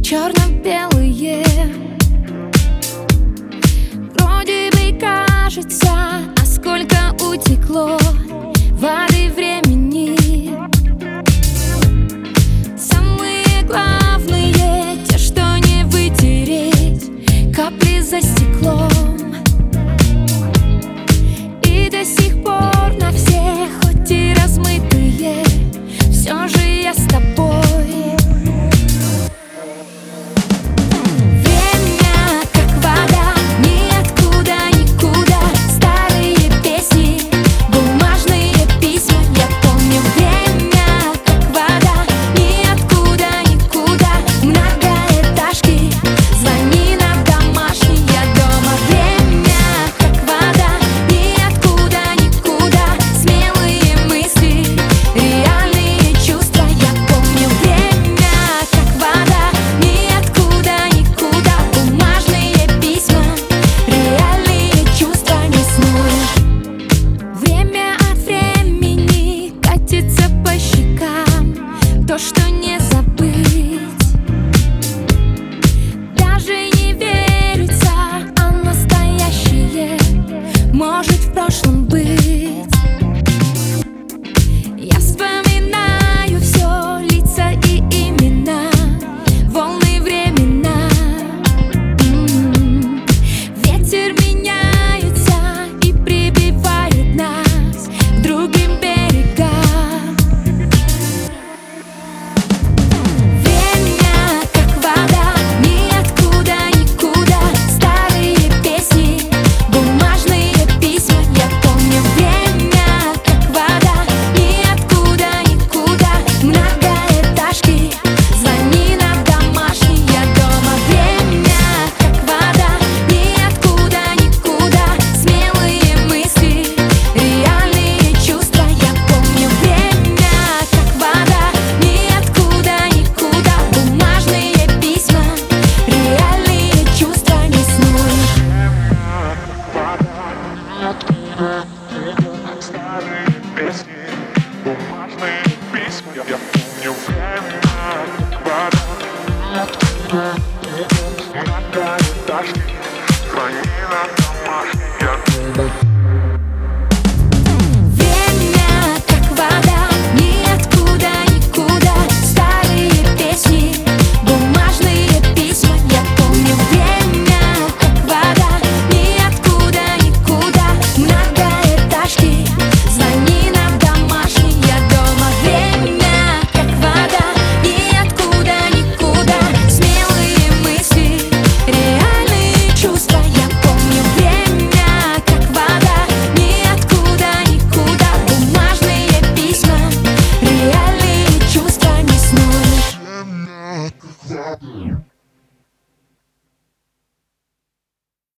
черно-белые. Вроде бы кажется, а сколько утекло воды времени. Самые главные, те, что не вытереть, капли за стеклом. И до сих пор на всех, хоть и размытые, все же я с тобой. То, что не забыть, даже не верится, а настоящее может в прошлом быть. Я вспоминаю все, лица и имена, волны времена. Ветер меняется и прибивает нас к другим берегам. Старые песни, бумажные письма. Я помню время, вода, многоэтажки, звони на домашний.